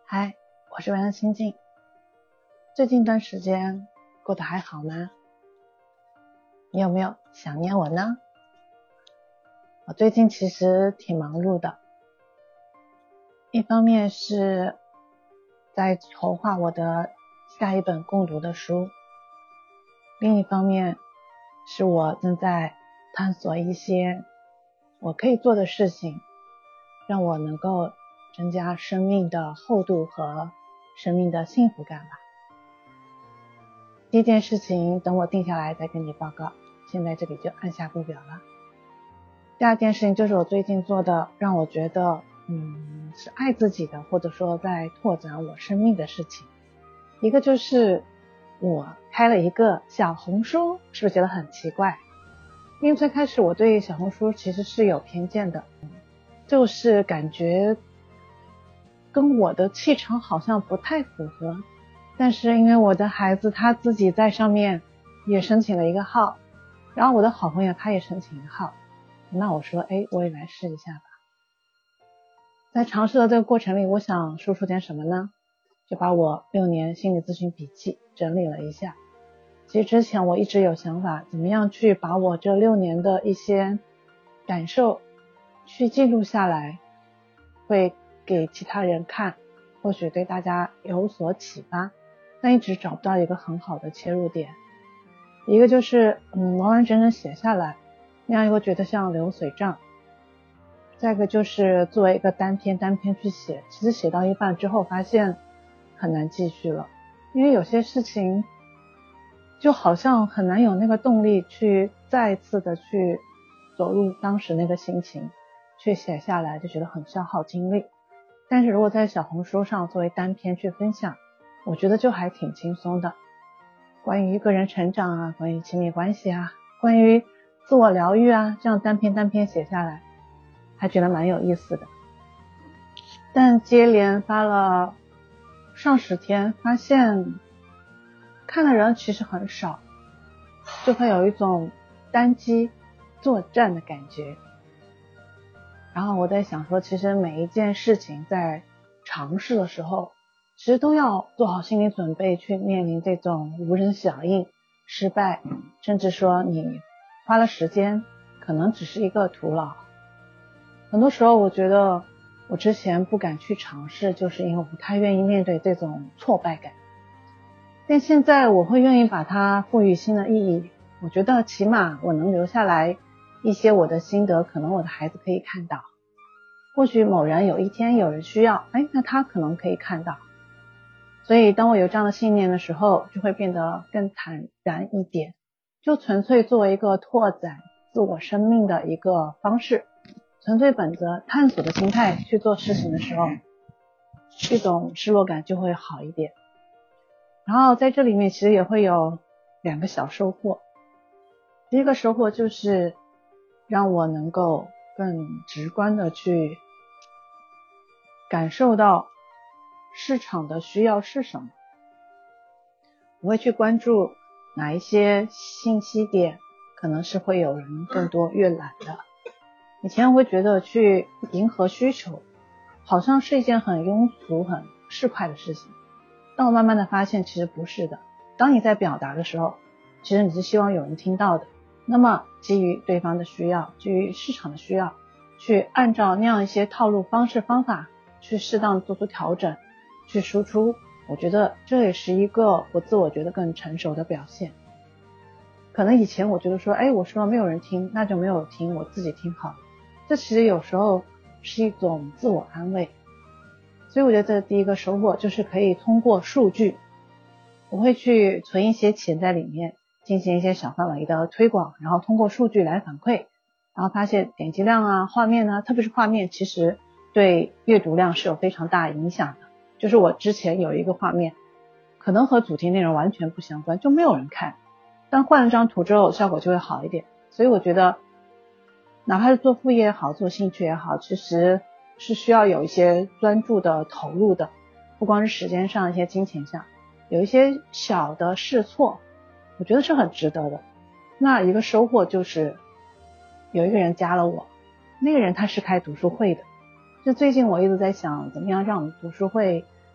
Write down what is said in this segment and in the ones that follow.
嗨，我是文人心境。最近一段时间过得还好吗？你有没有想念我呢？我最近其实挺忙碌的，一方面是在筹划我的下一本共读的书，另一方面是我正在探索一些我可以做的事情，让我能够增加生命的厚度和生命的幸福感吧。第一件事情等我定下来再跟你报告，现在这里就按下不表了。第二件事情就是我最近做的让我觉得是爱自己的，或者说在拓展我生命的事情。一个就是我开了一个小红书，是不是觉得很奇怪？因为最开始我对小红书其实是有偏见的，就是感觉跟我的气场好像不太符合。但是因为我的孩子他自己在上面也申请了一个号，然后我的好朋友他也申请一个号，那我说我也来试一下吧。在尝试的这个过程里，我想输出点什么呢？就把我6年心理咨询笔记整理了一下。其实之前我一直有想法，怎么样去把我这6年的一些感受去记录下来，会给其他人看，或许对大家有所启发，但一直找不到一个很好的切入点。一个就是完完整整写下来，那样一个觉得像流水账。再一个就是作为一个单篇去写，其实写到一半之后发现很难继续了，因为有些事情就好像很难有那个动力去再一次的去走入当时那个心情去写下来，就觉得很消耗精力。但是如果在小红书上作为单篇去分享，我觉得就还挺轻松的。关于个人成长啊，关于亲密关系啊，关于自我疗愈啊，这样单篇写下来还觉得蛮有意思的。但接连发了上10天，发现看的人其实很少，就会有一种单机作战的感觉。然后我在想说，其实每一件事情在尝试的时候，其实都要做好心理准备，去面临这种无人响应、失败，甚至说你花了时间可能只是一个徒劳。很多时候我觉得我之前不敢去尝试，就是因为我不太愿意面对这种挫败感。但现在我会愿意把它赋予新的意义，我觉得起码我能留下来一些我的心得，可能我的孩子可以看到，或许某人有一天有人需要，那他可能可以看到。所以当我有这样的信念的时候，就会变得更坦然一点，就纯粹作为一个拓展自我生命的一个方式，纯粹本着探索的心态去做事情的时候，这种失落感就会好一点。然后在这里面其实也会有2个小收获。第一个收获就是让我能够更直观的去感受到市场的需要是什么。我会去关注哪一些信息点可能是会有人更多阅览的。以前我会觉得去迎合需求好像是一件很庸俗很市侩的事情，但我慢慢的发现其实不是的。当你在表达的时候，其实你是希望有人听到的，那么基于对方的需要，基于市场的需要，去按照那样一些套路方式方法去适当做出调整，去输出，我觉得这也是一个我自我觉得更成熟的表现。可能以前我觉得说我说没有人听，那就没有听，我自己听好了，这其实有时候是一种自我安慰。所以我觉得这第一个收获就是可以通过数据，我会去存一些钱在里面，进行一些小范围的推广，然后通过数据来反馈，然后发现点击量啊、画面啊，特别是画面其实对阅读量是有非常大影响的。就是我之前有一个画面可能和主题内容完全不相关，就没有人看，但换了张图之后效果就会好一点。所以我觉得哪怕是做副业也好，做兴趣也好，其实是需要有一些专注的投入的，不光是时间上，一些金钱上，有一些小的试错，我觉得是很值得的。那一个收获就是有一个人加了我，那个人他是开读书会的，就最近我一直在想怎么样让我们读书会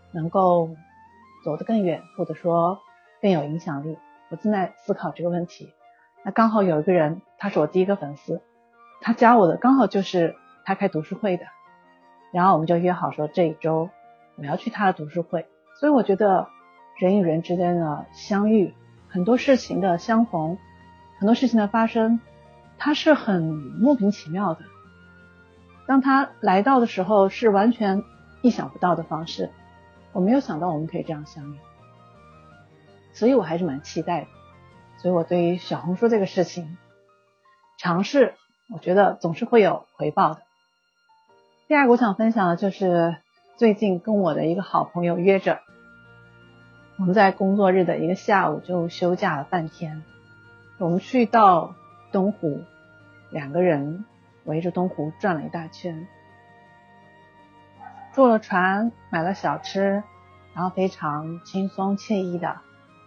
能够走得更远，或者说更有影响力。我正在思考这个问题。那刚好有一个人，他是我第一个粉丝，他加我的刚好就是他开读书会的，然后我们就约好说这一周我要去他的读书会。所以我觉得人与人之间的相遇，很多事情的相逢，很多事情的发生，它是很莫名其妙的。当他来到的时候是完全意想不到的方式，我没有想到我们可以这样相遇，所以我还是蛮期待的。所以我对于小红书这个事情尝试，我觉得总是会有回报的。第二个我想分享的就是最近跟我的一个好朋友约着，我们在工作日的一个下午就休假了半天，我们去到东湖，两个人围着东湖转了一大圈，坐了船，买了小吃，然后非常轻松惬意的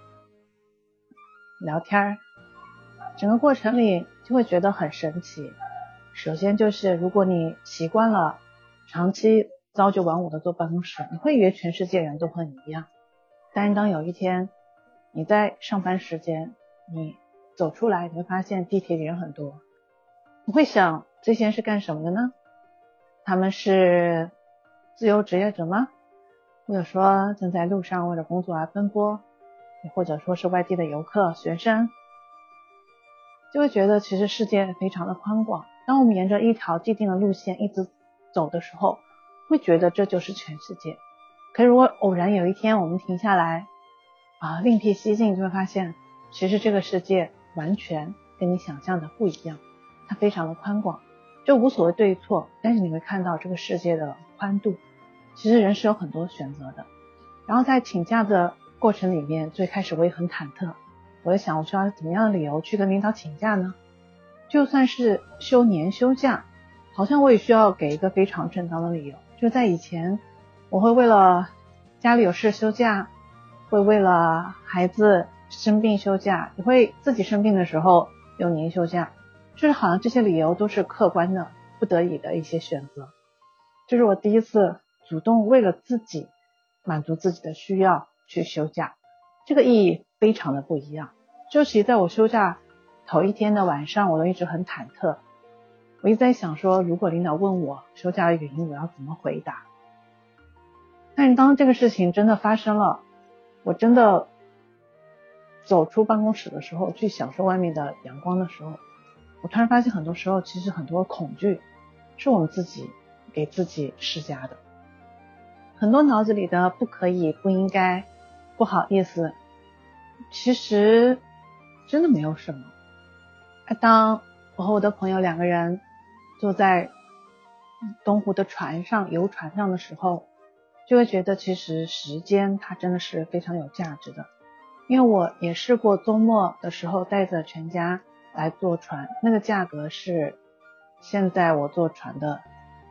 聊天。整个过程里就会觉得很神奇。首先就是如果你习惯了长期朝九晚五的坐办公室，你会以为全世界人都和你一样。但是当有一天你在上班时间你走出来，你会发现地铁里人很多，你会想这些人是干什么的呢？他们是自由职业者吗？或者说正在路上为了工作而奔波，或者说是外地的游客、学生，就会觉得其实世界非常的宽广。当我们沿着一条既定的路线一直走的时候，会觉得这就是全世界。可是如果偶然有一天我们停下来另辟蹊径，就会发现其实这个世界完全跟你想象的不一样，它非常的宽广，就无所谓对错，但是你会看到这个世界的宽度。其实人是有很多选择的。然后在请假的过程里面，最开始我也很忐忑，我在想我需要怎么样的理由去跟领导请假呢？就算是休年休假，好像我也需要给一个非常正当的理由。就在以前，我会为了家里有事休假，会为了孩子生病休假，也会自己生病的时候有年休假，就是好像这些理由都是客观的不得已的一些选择。这是我第一次主动为了自己满足自己的需要去休假，这个意义非常的不一样。就其实在我休假头一天的晚上，我都一直很忐忑，我一直在想说，如果领导问我休假的原因，我要怎么回答。但是当这个事情真的发生了，我真的走出办公室的时候，去享受外面的阳光的时候，我突然发现很多时候其实很多恐惧是我们自己给自己施加的。很多脑子里的不可以、不应该、不好意思，其实真的没有什么。当我和我的朋友两个人坐在东湖的船上、游船上的时候，就会觉得其实时间它真的是非常有价值的。因为我也试过周末的时候带着全家来坐船，那个价格是现在我坐船的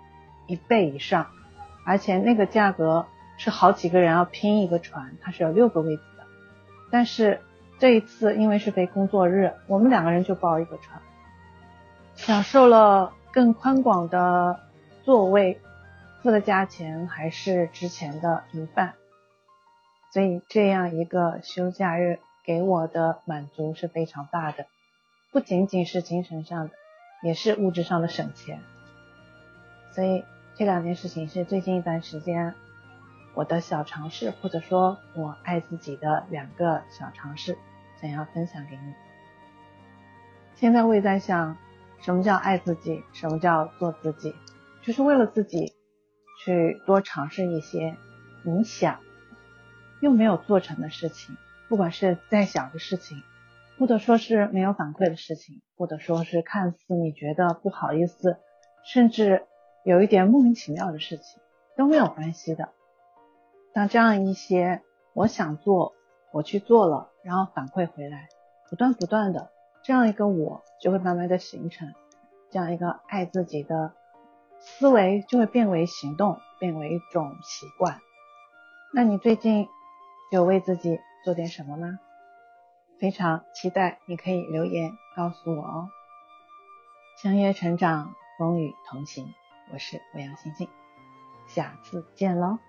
1倍以上，而且那个价格是好几个人要拼一个船，它是有6个位置的。但是这一次因为是非工作日，我们2个人就包一个船，享受了更宽广的座位，付的价钱还是之前的1半。所以这样一个休假日给我的满足是非常大的，不仅仅是精神上的，也是物质上的省钱。所以这2件事情是最近一段时间我的小尝试，或者说我爱自己的2个小尝试，想要分享给你。现在我也在想，什么叫爱自己，什么叫做自己，就是为了自己去多尝试一些你想又没有做成的事情，不管是再小的事情，或者说是没有反馈的事情，或者说是看似你觉得不好意思，甚至有一点莫名其妙的事情，都没有关系的。当这样一些我想做，我去做了，然后反馈回来，不断的，这样一个我就会慢慢的形成，这样一个爱自己的思维就会变为行动，变为一种习惯。那你最近有为自己做点什么吗？非常期待你可以留言告诉我哦。相约成长，风雨同行，我是欧阳欣欣，下次见咯。